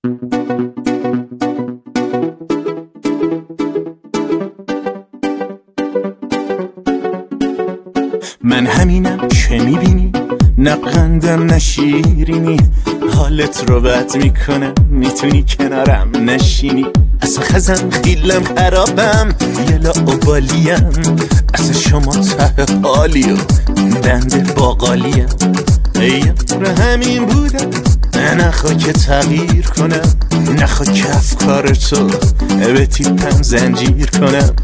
من همینم که میبینی، نه قندم نه شیرینی، حالت رو بد میکنم، میتونی کنارم نشینی. از خزم خیلم خرابم، یه لاوبالیم، از شما ته حالی و بنده باقالیم. یار همین بودم، نخوا که تغییر کنم، نخوا که افکار تو به تیپم زنجیر کنم.